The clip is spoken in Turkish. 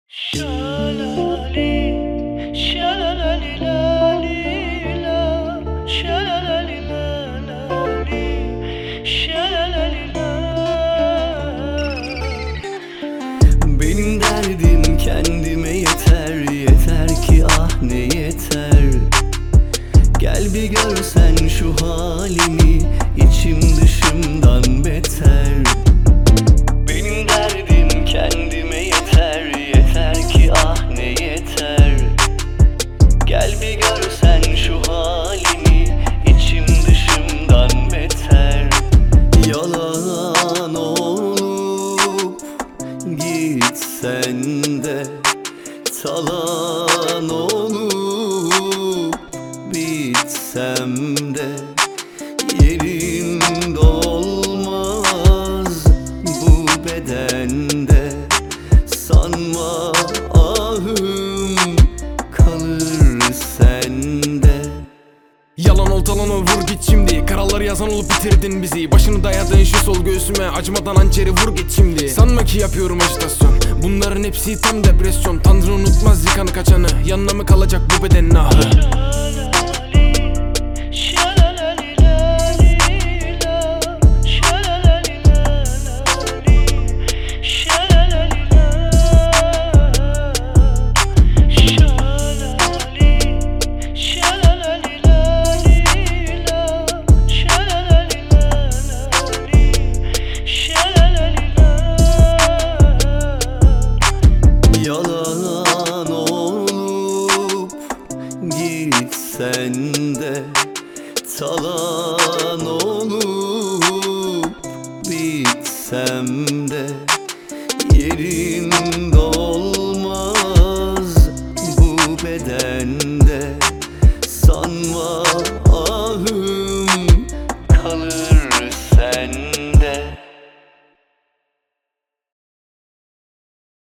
Şalali, şalalali lalila, şalalali lalali, şalalali la. Benim derdim kendime yeter, yeter ki ah ne yeter. Gel bir görsen şu halimi, içim dışımdan beter. Benim derdim kendime yeter, yeter ki ah ne yeter. Gel bir görsen şu halimi, içim dışımdan beter. Yalan olup gitsen de, talan olup bitsem de, yerin dolmaz bu bedende. Sanma ahım kalır sende. Yalan oltalan ol, vur git şimdi. Kararları yazan olup bitirdin bizi. Başını dayadığın şu sol göğsüme, acımadan hançeri vur git şimdi. Sanma ki yapıyorum ajitasyon, bunların hepsi tam depresyon. Tanrı unutmaz yıkanı kaçanı, yanına mı kalacak bu bedenin ahı? Şalalali, şalalali lalila, şalalali lalali, şalalali la. Şalali, şalalali lalila, şalalali lalali, şalalali la. Yalan olup gitsen de, talan olup bitsem de, yerin